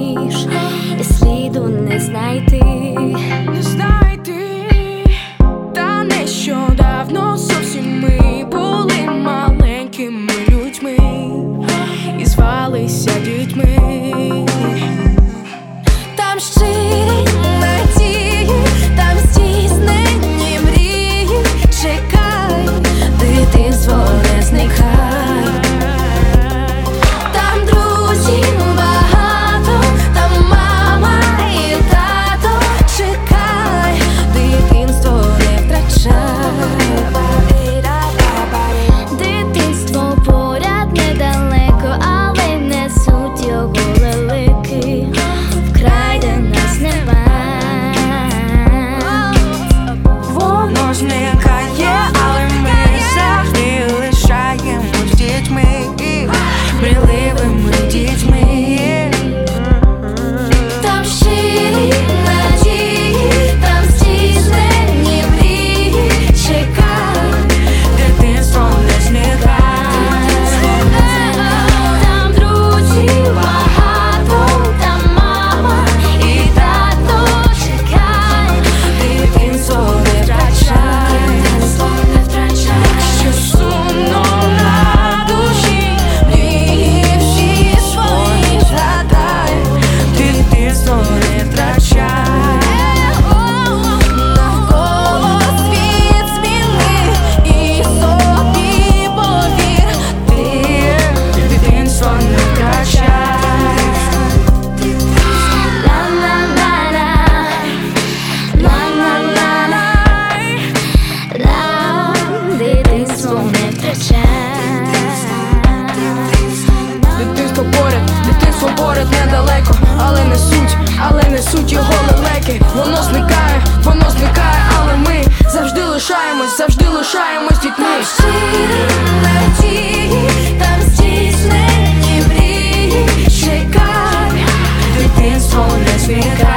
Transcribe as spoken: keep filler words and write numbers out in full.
розумієш, і сліду не знайти, не знайти. Та нещодавно зовсім ми були маленькими людьми і звалися дітьми. там щирі надії, там здійснені мрії. Чекай, дитинство не зникай. Там друзів багато, там мама і тато. Чекай, дитинство не втрачай. Дитинство поряд недалеко, але не суть його лелики. Вкрай, де нас нема. Воно зникає, але ми завжди лишаємось дітьми, мрійливими дітьми. Там щирі надії, там здійснені мрії. Чекай, Дитинство не зникає. там друзів багато, там мама і тато. Чекай, дитинство не втрачай, не втрачай. Що сумно на душі, мрії всі свої згадай. Дитинство не втрачай. Навколо світ зміни і собі повір. Ти дитинство не втрачай. Ла-ла-ла-ла, ла-ла-ла-ла, ла, дитинство не втрачай. Дитинство поряд, дитинство поряд недалеко, але не суть, але не суть його лелеки. Воно зникає, воно зникає, але ми завжди лишаємось, завжди лишаємось дітьми. Там щирі надії, там здійснені мрії. Чекай, Дитинство не зникає.